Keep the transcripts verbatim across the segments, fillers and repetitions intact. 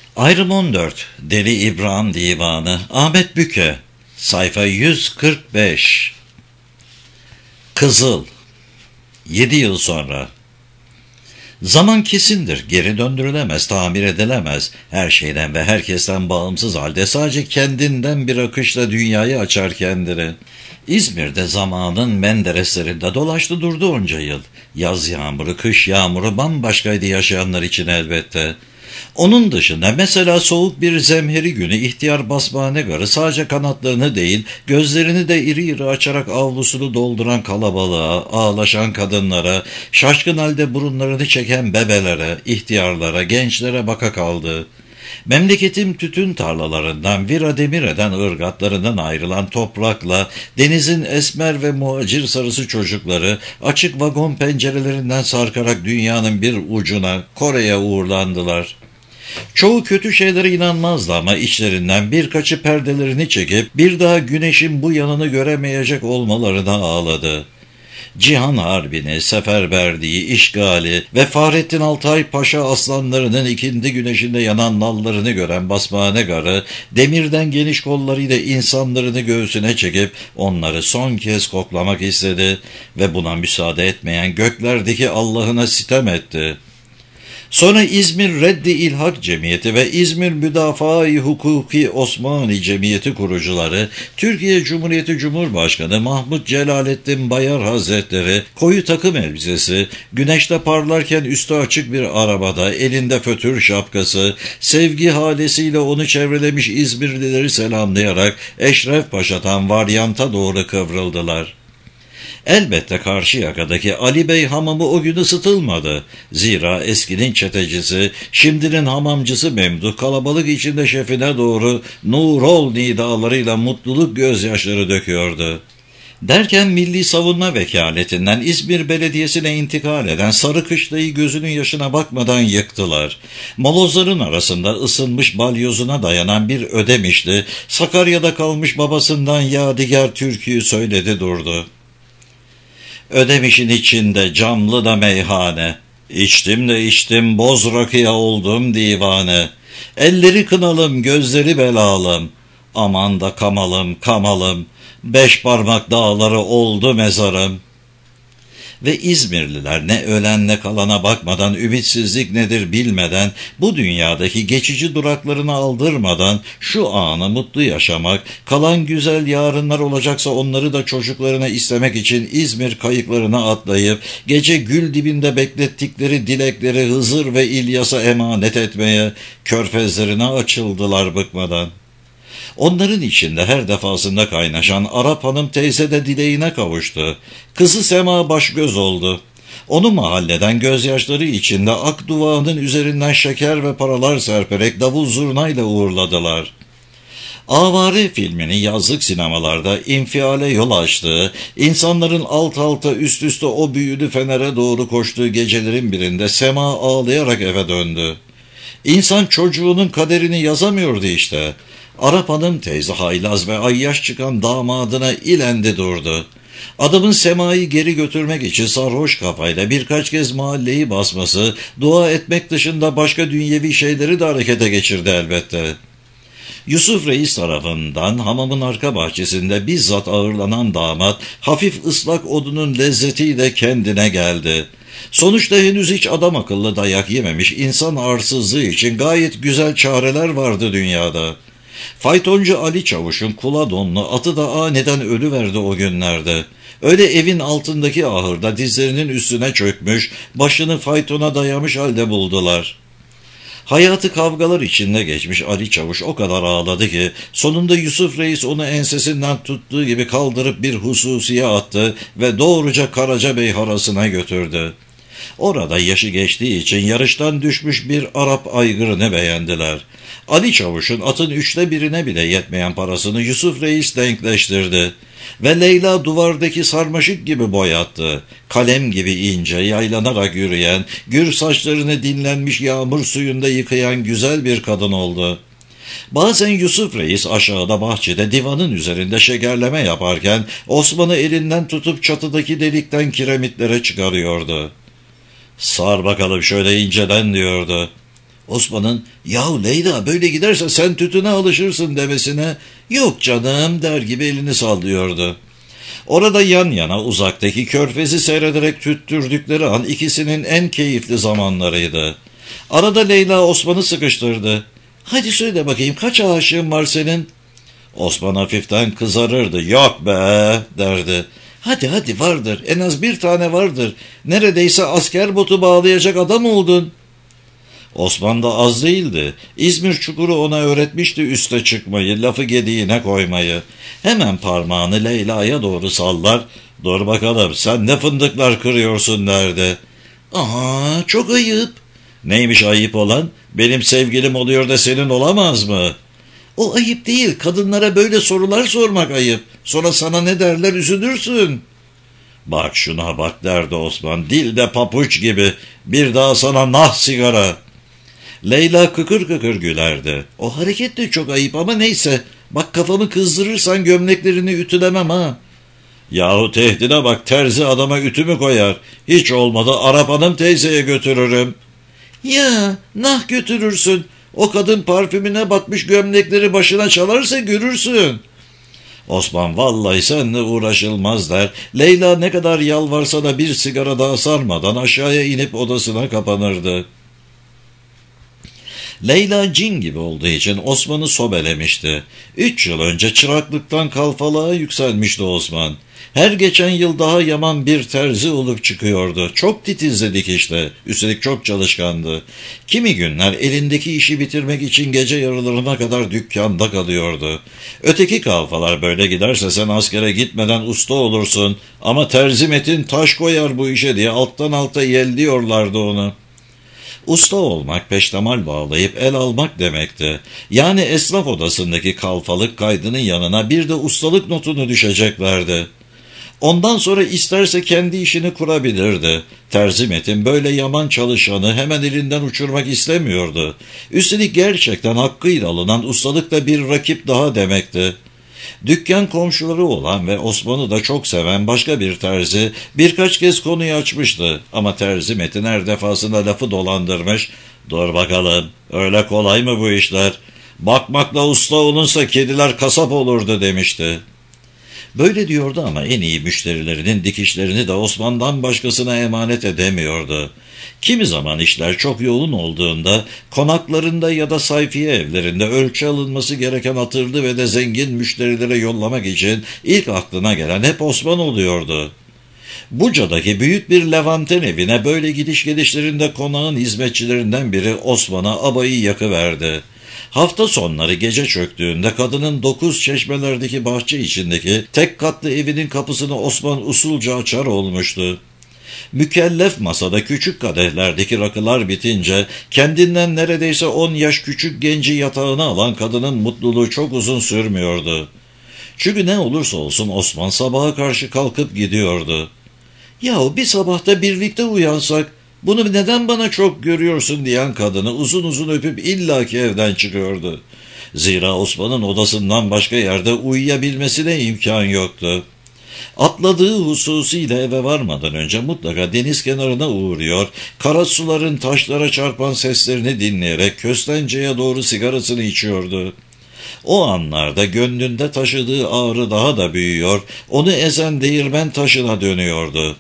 Ayrım on dört Deli İbrahim Divanı Ahmet Büke Sayfa yüz kırk beş. Kızıl. Yedi yıl sonra. Zaman kesindir, geri döndürülemez, tamir edilemez. Her şeyden ve herkesten bağımsız halde sadece kendinden bir akışla dünyayı açar kendini. İzmir'de zamanın Mendereslerinde dolaştı durdu onca yıl. Yaz yağmuru, kış yağmuru bambaşkaydı yaşayanlar için elbette. Onun dışında mesela soğuk bir zemheri günü ihtiyar basmane garı sadece kanatlarını değil, gözlerini de iri iri açarak avlusunu dolduran kalabalığa, ağlaşan kadınlara, şaşkın halde burunlarını çeken bebelere, ihtiyarlara, gençlere baka kaldı. Memleketim tütün tarlalarından, vira demireden ırgatlarından ayrılan toprakla, denizin esmer ve muhacir sarısı çocukları, açık vagon pencerelerinden sarkarak dünyanın bir ucuna, Kore'ye uğurlandılar. Çoğu kötü şeylere inanmazdı ama içlerinden birkaçı perdelerini çekip bir daha güneşin bu yanını göremeyecek olmalarına ağladı. Cihan Harbi'ni, seferberliği, işgali ve Fahrettin Altay Paşa aslanlarının ikindi güneşinde yanan nallarını gören basmane garı, demirden geniş kollarıyla insanlarını göğsüne çekip onları son kez koklamak istedi ve buna müsaade etmeyen göklerdeki Allah'ına sitem etti. Sonra İzmir Reddi İlhak Cemiyeti ve İzmir Müdafaa-i Hukuki Osmani Cemiyeti kurucuları, Türkiye Cumhuriyeti Cumhurbaşkanı Mahmut Celalettin Bayar Hazretleri, koyu takım elbisesi, güneşte parlarken üstü açık bir arabada, elinde fötür şapkası, sevgi halesiyle onu çevrelemiş İzmirlileri selamlayarak Eşref Paşa'dan varyanta doğru kıvrıldılar. Elbette Karşıyaka'daki Ali Bey hamamı o gün ısıtılmadı. Zira eskinin çetecisi, şimdinin hamamcısı Memduh kalabalık içinde şefine doğru Nurol nidalarıyla mutluluk gözyaşları döküyordu. Derken Milli Savunma Vekaletinden İzmir Belediyesi'ne intikal eden sarı kışlayı gözünün yaşına bakmadan yıktılar. Molozların arasında ısınmış balyozuna dayanan bir ödemişti. Sakarya'da kalmış babasından yadigar türküyü söyledi durdu. Ödemişin içinde camlı da meyhane, İçtim de içtim boz rakıya oldum divane. Elleri kınalım gözleri belalım, aman da kamalım kamalım, beş parmak dağları oldu mezarım. Ve İzmirliler ne ölen ne kalana bakmadan, ümitsizlik nedir bilmeden, bu dünyadaki geçici duraklarını aldırmadan şu anı mutlu yaşamak, kalan güzel yarınlar olacaksa onları da çocuklarına istemek için İzmir kayıklarına atlayıp gece gül dibinde beklettikleri dilekleri Hızır ve İlyas'a emanet etmeye körfezlerine açıldılar bıkmadan. Onların içinde her defasında kaynaşan Arap Hanım teyze de dileğine kavuştu. Kızı Sema baş göz oldu. Onu mahalleden gözyaşları içinde ak duvağının üzerinden şeker ve paralar serperek davul zurnayla uğurladılar. Avare filminin yazlık sinemalarda infiale yol açtığı, insanların alt alta üst üste o büyülü fenere doğru koştuğu gecelerin birinde Sema ağlayarak eve döndü. İnsan çocuğunun kaderini yazamıyordu işte. Arap Hanım teyze haylaz ve ayyaş çıkan damadına ilendi durdu. Adamın Sema'yı geri götürmek için sarhoş kafayla birkaç kez mahalleyi basması, dua etmek dışında başka dünyevi şeyleri de harekete geçirdi elbette. Yusuf Reis tarafından hamamın arka bahçesinde bizzat ağırlanan damat, hafif ıslak odunun lezzetiyle kendine geldi. Sonuçta henüz hiç adam akıllı dayak yememiş insan arsızlığı için gayet güzel çareler vardı dünyada. Faytoncu Ali Çavuş'un kula donlu atı da aniden ölüverdi o günlerde. Öyle evin altındaki ahırda dizlerinin üstüne çökmüş, başını faytona dayamış halde buldular. Hayatı kavgalar içinde geçmiş Ali Çavuş o kadar ağladı ki sonunda Yusuf Reis onu ensesinden tuttuğu gibi kaldırıp bir hususiye attı ve doğruca Karacabey harasına götürdü. Orada yaşı geçtiği için yarıştan düşmüş bir Arap aygırını beğendiler. Ali Çavuş'un atın üçte birine bile yetmeyen parasını Yusuf Reis denkleştirdi. Ve Leyla duvardaki sarmaşık gibi boyattı. Kalem gibi ince, yaylanarak yürüyen, gür saçlarını dinlenmiş yağmur suyunda yıkayan güzel bir kadın oldu. Bazen Yusuf Reis aşağıda bahçede divanın üzerinde şekerleme yaparken Osman'ı elinden tutup çatıdaki delikten kiremitlere çıkarıyordu. "Sar bakalım şöyle inceden," diyordu. Osman'ın "Yahu Leyla, böyle giderse sen tütüne alışırsın" demesine "Yok canım" der gibi elini sallıyordu. Orada yan yana uzaktaki körfezi seyrederek tüttürdükleri an ikisinin en keyifli zamanlarıydı. Arada Leyla Osman'ı sıkıştırdı. "Hadi söyle bakayım, kaç aşığın var senin?" Osman hafiften kızarırdı. "Yok be" derdi. "Hadi hadi, vardır, en az bir tane vardır. Neredeyse asker botu bağlayacak adam oldun." Osman da az değildi. İzmir çukuru ona öğretmişti üste çıkmayı, lafı gediğine koymayı. Hemen parmağını Leyla'ya doğru sallar, "Dur bakalım, sen ne fındıklar kırıyorsun" derdi. "Aha, çok ayıp." "Neymiş ayıp olan? Benim sevgilim oluyor da senin olamaz mı?" "O ayıp değil, kadınlara böyle sorular sormak ayıp. Sonra sana ne derler, üzülürsün." "Bak şuna bak" derdi Osman, "dilde papuç gibi, bir daha sana nah sigara." Leyla kıkır kıkır gülerdi. "O hareket de çok ayıp ama neyse, bak kafamı kızdırırsan gömleklerini ütülemem ha." "Yahu tehdide bak, terzi adama ütü mü koyar? Hiç olmadı Arap Hanım teyzeye götürürüm." "Ya nah götürürsün, o kadın parfümüne batmış gömlekleri başına çalarsa görürsün." Osman "Vallahi seninle uğraşılmaz" der. Leyla ne kadar yalvarsa da bir sigara daha sarmadan aşağıya inip odasına kapanırdı. Leyla cin gibi olduğu için Osman'ı sobelemişti. Üç yıl önce çıraklıktan kalfalığa yükselmişti Osman. Her geçen yıl daha yaman bir terzi olup çıkıyordu. Çok titizdi dikişte, üstelik çok çalışkandı. Kimi günler elindeki işi bitirmek için gece yarılarına kadar dükkanda kalıyordu. Öteki kalfalar "Böyle giderse sen askere gitmeden usta olursun ama terzi Metin taş koyar bu işe" diye alttan alta yelliyorlardı onu. Usta olmak, peştemal bağlayıp el almak demekti. Yani esnaf odasındaki kalfalık kaydının yanına bir de ustalık notunu düşeceklerdi. Ondan sonra isterse kendi işini kurabilirdi. Terzi Metin böyle yaman çalışanı hemen elinden uçurmak istemiyordu. Üstelik gerçekten hakkıyla alınan ustalık da bir rakip daha demekti. Dükkan komşuları olan ve Osman'ı da çok seven başka bir terzi birkaç kez konuyu açmıştı. Ama terzi Metin her defasında lafı dolandırmış. "Dur bakalım, öyle kolay mı bu işler? Bakmakla usta olunsa kediler kasap olurdu" demişti. Böyle diyordu ama en iyi müşterilerinin dikişlerini de Osman'dan başkasına emanet edemiyordu. Kimi zaman işler çok yoğun olduğunda konaklarında ya da sayfiye evlerinde ölçü alınması gereken hatırlı ve de zengin müşterilere yollamak için ilk aklına gelen hep Osman oluyordu. Buca'daki büyük bir Levanten evine böyle gidiş gelişlerinde konağın hizmetçilerinden biri Osman'a abayı yakıverdi. Hafta sonları gece çöktüğünde kadının dokuz çeşmelerdeki bahçe içindeki tek katlı evinin kapısını Osman usulca açar olmuştu. Mükellef masada küçük kadehlerdeki rakılar bitince kendinden neredeyse on yaş küçük genci yatağına alan kadının mutluluğu çok uzun sürmüyordu. Çünkü ne olursa olsun Osman sabaha karşı kalkıp gidiyordu. "Yahu bir sabahta birlikte uyansak, bunu neden bana çok görüyorsun?" diyen kadını uzun uzun öpüp illaki evden çıkıyordu. Zira Osman'ın odasından başka yerde uyuyabilmesine imkan yoktu. Atladığı hususiyle eve varmadan önce mutlaka deniz kenarına uğruyor, kara suların taşlara çarpan seslerini dinleyerek Köstence'ye doğru sigarasını içiyordu. O anlarda gönlünde taşıdığı ağrı daha da büyüyor, onu ezen değirmen taşına dönüyordu.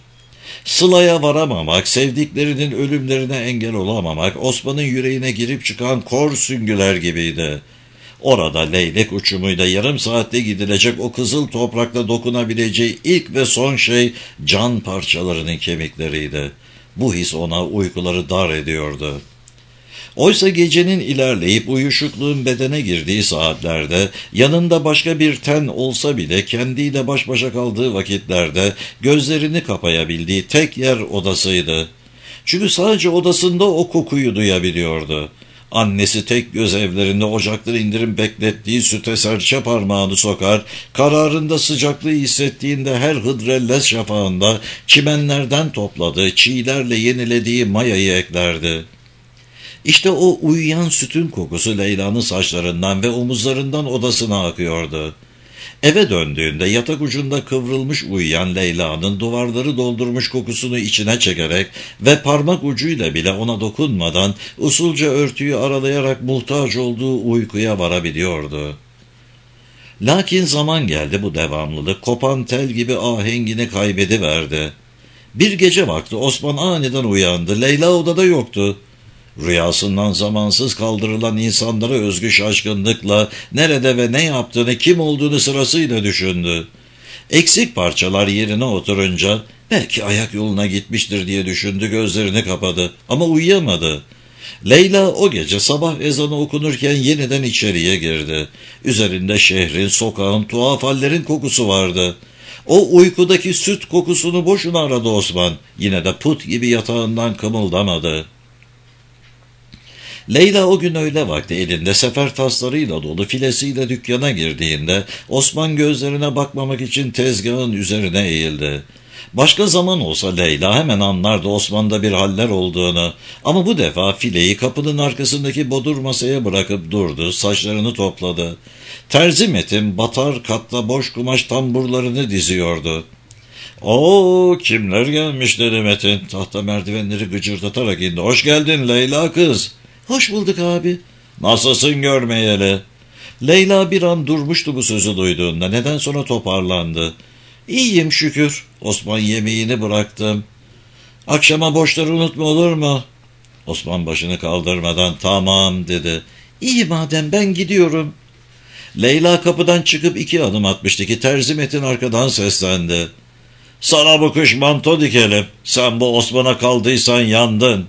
Sılaya varamamak, sevdiklerinin ölümlerine engel olamamak, Osman'ın yüreğine girip çıkan kor süngüler gibiydi. Orada leylek uçumuyla yarım saatte gidilecek o kızıl toprakta dokunabileceği ilk ve son şey can parçalarının kemikleriydi. Bu his ona uykuları dar ediyordu. Oysa gecenin ilerleyip uyuşukluğun bedene girdiği saatlerde, yanında başka bir ten olsa bile kendiyle baş başa kaldığı vakitlerde gözlerini kapayabildiği tek yer odasıydı. Çünkü sadece odasında o kokuyu duyabiliyordu. Annesi tek göz evlerinde ocakları indirim beklettiği süte serçe parmağını sokar, kararında sıcaklığı hissettiğinde her hıdrellez şafağında çimenlerden topladığı, çiğlerle yenilediği mayayı eklerdi. İşte o uyuyan sütün kokusu Leyla'nın saçlarından ve omuzlarından odasına akıyordu. Eve döndüğünde yatak ucunda kıvrılmış uyuyan Leyla'nın duvarları doldurmuş kokusunu içine çekerek ve parmak ucuyla bile ona dokunmadan usulca örtüyü aralayarak muhtaç olduğu uykuya varabiliyordu. Lakin zaman geldi, bu devamlılık kopan tel gibi ahengini kaybediverdi. Bir gece vakti Osman aniden uyandı. Leyla odada yoktu. Rüyasından zamansız kaldırılan insanlara özgü şaşkınlıkla nerede ve ne yaptığını, kim olduğunu sırasıyla düşündü. Eksik parçalar yerine oturunca belki ayak yoluna gitmiştir diye düşündü, gözlerini kapadı ama uyuyamadı. Leyla o gece sabah ezanı okunurken yeniden içeriye girdi. Üzerinde şehrin, sokağın, tuhaf hallerin kokusu vardı. O uykudaki süt kokusunu boşuna aradı Osman. Yine de put gibi yatağından kımıldamadı. Leyla o gün öğle vakti elinde sefer taslarıyla dolu filesiyle dükkana girdiğinde Osman gözlerine bakmamak için tezgahın üzerine eğildi. Başka zaman olsa Leyla hemen anlardı Osman'da bir haller olduğunu, ama bu defa fileyi kapının arkasındaki bodur masaya bırakıp durdu, saçlarını topladı. Terzi Metin batar katla boş kumaş tamburlarını diziyordu. "Oo, kimler gelmiş?" dedi Metin. Tahta merdivenleri gıcırdatarak indi. "Hoş geldin Leyla kız." "Hoş bulduk abi." "Nasılsın görmeyeli?" Leyla bir an durmuştu bu sözü duyduğunda. Neden sonra toparlandı. "İyiyim şükür." Osman yemeğini bıraktım. "Akşama borçları unutma, olur mu?" Osman başını kaldırmadan "Tamam" dedi. "İyi madem, ben gidiyorum." Leyla kapıdan çıkıp iki adım atmıştı ki Terzi Metin arkadan seslendi. "Sana bu kış manto dikelim. Sen bu Osman'a kaldıysan yandın."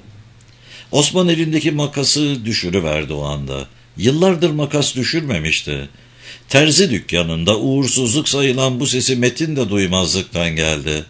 Osman elindeki makası düşürüverdi o anda. Yıllardır makas düşürmemişti. Terzi dükkanında uğursuzluk sayılan bu sesi Metin de duymazlıktan geldi.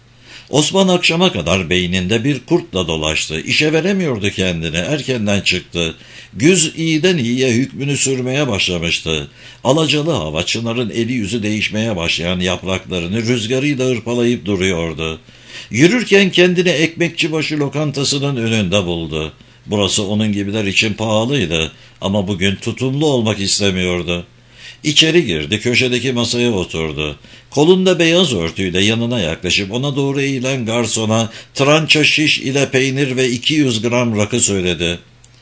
Osman akşama kadar beyninde bir kurtla dolaştı. İşe veremiyordu kendini. Erkenden çıktı. Güz iyiden iyiye hükmünü sürmeye başlamıştı. Alacalı hava çınarın eli yüzü değişmeye başlayan yapraklarını rüzgarıyla hırpalayıp duruyordu. Yürürken kendini ekmekçibaşı lokantasının önünde buldu. Burası onun gibiler için pahalıydı ama bugün tutumlu olmak istemiyordu. İçeri girdi, köşedeki masaya oturdu. Kolunda beyaz örtüyle yanına yaklaşıp ona doğru eğilen garsona trança şiş ile peynir ve iki yüz gram rakı söyledi.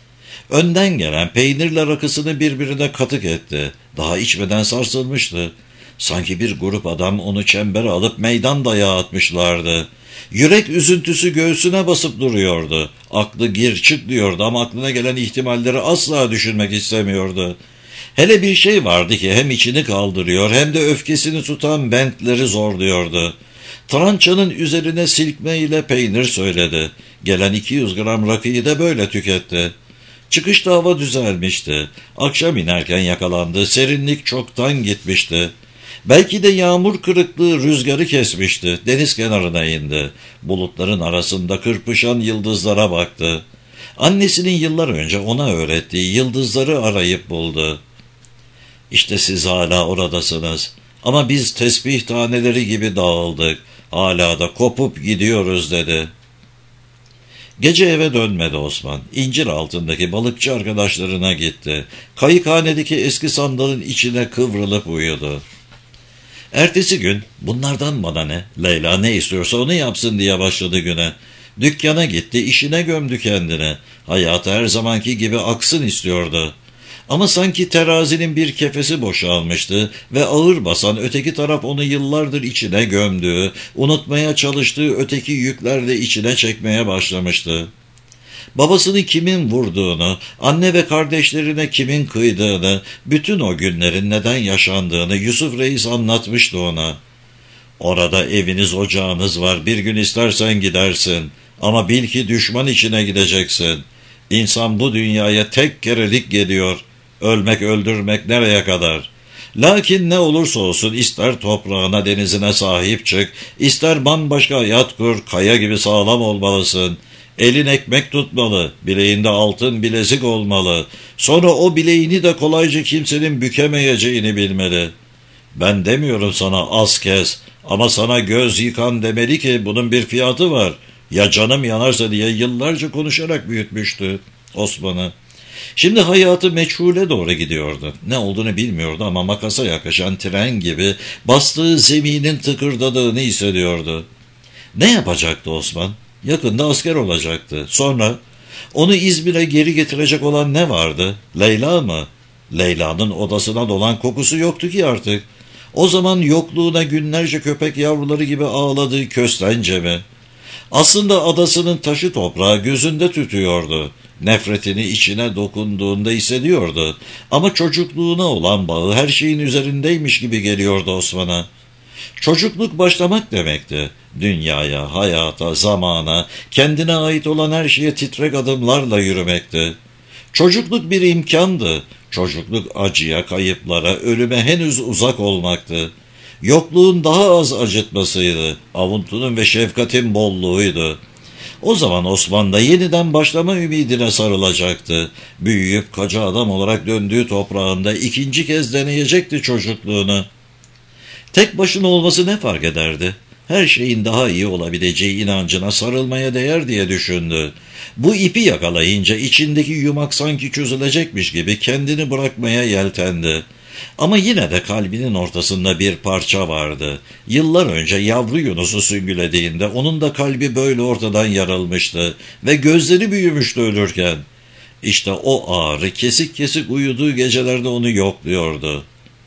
Önden gelen peynirle rakısını birbirine katık etti. Daha içmeden sarsılmıştı. Sanki bir grup adam onu çembere alıp meydan dayağı atmışlardı. Yürek üzüntüsü göğsüne basıp duruyordu. Aklı gir çık diyordu ama aklına gelen ihtimalleri asla düşünmek istemiyordu. Hele bir şey vardı ki hem içini kaldırıyor hem de öfkesini tutan bentleri zorluyordu. Trançanın üzerine silkme ile peynir söyledi. Gelen iki yüz gram rakıyı da böyle tüketti. Çıkışta hava düzelmişti. Akşam inerken yakalandı. Serinlik çoktan gitmişti. Belki de yağmur kırıklığı rüzgarı kesmişti. Deniz kenarına indi. Bulutların arasında kırpışan yıldızlara baktı. Annesinin yıllar önce ona öğrettiği yıldızları arayıp buldu. "İşte siz hala oradasınız. Ama biz tesbih taneleri gibi dağıldık. Hala da kopup gidiyoruz" dedi. Gece eve dönmedi Osman. İncir altındaki balıkçı arkadaşlarına gitti. Kayıkhanedeki eski sandalın içine kıvrılıp uyudu. Ertesi gün "Bunlardan bana ne? Leyla ne istiyorsa onu yapsın" diye başladı güne. Dükkana gitti, işine gömdü kendini. Hayatı her zamanki gibi aksın istiyordu. Ama sanki terazinin bir kefesi boşalmıştı ve ağır basan öteki taraf onu yıllardır içine gömdüğü, unutmaya çalıştığı öteki yüklerle içine çekmeye başlamıştı. Babasını kimin vurduğunu, anne ve kardeşlerine kimin kıydığını, bütün o günlerin neden yaşandığını Yusuf Reis anlatmıştı ona. "Orada eviniz ocağınız var, bir gün istersen gidersin ama bil ki düşman içine gideceksin. İnsan bu dünyaya tek kerelik geliyor. Ölmek öldürmek nereye kadar? Lakin ne olursa olsun ister toprağına denizine sahip çık, ister bambaşka hayat kur, kaya gibi sağlam olmalısın. Elin ekmek tutmalı, bileğinde altın bilezik olmalı. Sonra o bileğini de kolayca kimsenin bükemeyeceğini bilmeli. Ben demiyorum sana az kes ama sana göz yıkan demeli ki bunun bir fiyatı var. Ya canım yanarsa" diye yıllarca konuşarak büyütmüştü Osman'ı. Şimdi hayatı meçhule doğru gidiyordu. Ne olduğunu bilmiyordu ama makasa yaklaşan tren gibi bastığı zeminin tıkırdadığını hissediyordu. Ne yapacaktı Osman? Yakında asker olacaktı. Sonra onu İzmir'e geri getirecek olan ne vardı? Leyla mı? Leyla'nın odasına dolan kokusu yoktu ki artık. O zaman yokluğuna günlerce köpek yavruları gibi ağladığı köstence mi? Aslında adasının taşı toprağı gözünde tütüyordu. Nefretini içine dokunduğunda hissediyordu. Ama çocukluğuna olan bağı her şeyin üzerindeymiş gibi geliyordu Osman'a. Çocukluk başlamak demekti. Dünyaya, hayata, zamana, kendine ait olan her şeye titrek adımlarla yürümekti. Çocukluk bir imkandı. Çocukluk acıya, kayıplara, ölüme henüz uzak olmaktı. Yokluğun daha az acıtmasıydı. Avuntunun ve şefkatin bolluğuydu. O zaman Osman da yeniden başlama ümidine sarılacaktı. Büyüyüp koca adam olarak döndüğü toprağında ikinci kez deneyecekti çocukluğunu. Tek başına olması ne fark ederdi? Her şeyin daha iyi olabileceği inancına sarılmaya değer diye düşündü. Bu ipi yakalayınca içindeki yumak sanki çözülecekmiş gibi kendini bırakmaya yeltendi. Ama yine de kalbinin ortasında bir parça vardı. Yıllar önce yavru Yunus'u süngülediğinde onun da kalbi böyle ortadan yarılmıştı ve gözleri büyümüştü ölürken. İşte o ağrı kesik kesik uyuduğu gecelerde onu yokluyordu.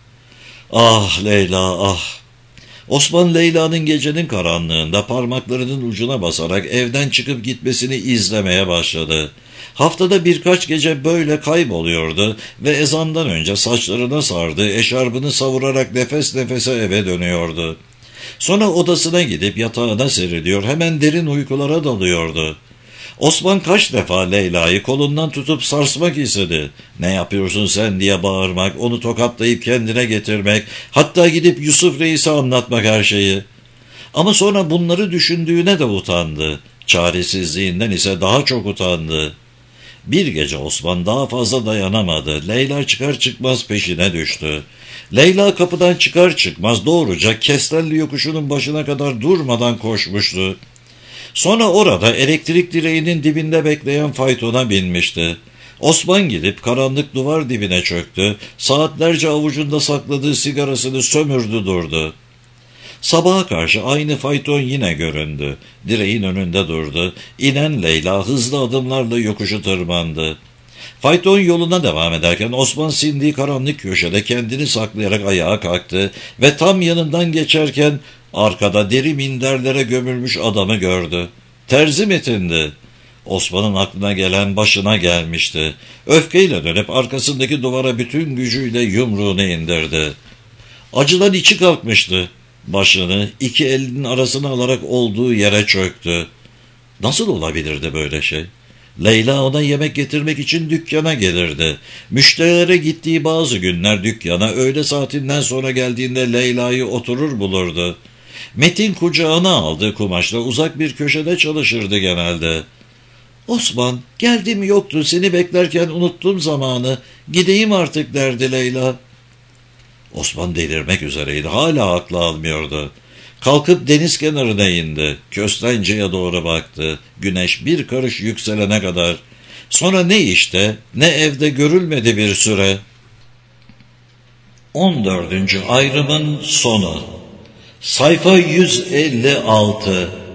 Ah Leyla ah! Osman Leyla'nın gecenin karanlığında parmaklarının ucuna basarak evden çıkıp gitmesini izlemeye başladı. Haftada birkaç gece böyle kayboluyordu ve ezandan önce saçlarına sardığı eşarbını savurarak nefes nefese eve dönüyordu. Sonra odasına gidip yatağına seriliyor, hemen derin uykulara dalıyordu. Osman kaç defa Leyla'yı kolundan tutup sarsmak istedi. Ne yapıyorsun sen diye bağırmak, onu tokatlayıp kendine getirmek, hatta gidip Yusuf Reis'e anlatmak her şeyi. Ama sonra bunları düşündüğüne de utandı. Çaresizliğinden ise daha çok utandı. Bir gece Osman daha fazla dayanamadı. Leyla çıkar çıkmaz peşine düştü. Leyla kapıdan çıkar çıkmaz doğruca Kestelli yokuşunun başına kadar durmadan koşmuştu. Sonra orada elektrik direğinin dibinde bekleyen faytona binmişti. Osman gidip karanlık duvar dibine çöktü, saatlerce avucunda sakladığı sigarasını sömürdü durdu. Sabaha karşı aynı fayton yine göründü. Direğin önünde durdu. İnen Leyla hızlı adımlarla yokuşu tırmandı. Fayton yoluna devam ederken Osman sindiği karanlık köşede kendini saklayarak ayağa kalktı ve tam yanından geçerken arkada deri minderlere gömülmüş adamı gördü. Terzi Metin'di. Osman'ın aklına gelen başına gelmişti. Öfkeyle dönüp arkasındaki duvara bütün gücüyle yumruğunu indirdi. Acıdan içi kalkmıştı. Başını iki elinin arasına alarak olduğu yere çöktü. Nasıl olabilirdi böyle şey? Leyla ona yemek getirmek için dükkana gelirdi. Müşterilere gittiği bazı günler dükkana öğle saatinden sonra geldiğinde Leyla'yı oturur bulurdu. Metin kucağına aldığı kumaşla uzak bir köşede çalışırdı genelde. "Osman, geldim yoktu, seni beklerken unuttum zamanı, gideyim artık" derdi Leyla. Osman delirmek üzereydi, hala aklı almıyordu. Kalkıp deniz kenarına indi, Köstence'ye doğru baktı, güneş bir karış yükselene kadar. Sonra ne işte ne evde görülmedi bir süre. on dördüncü ayrımın sonu. Sayfa yüz elli altı.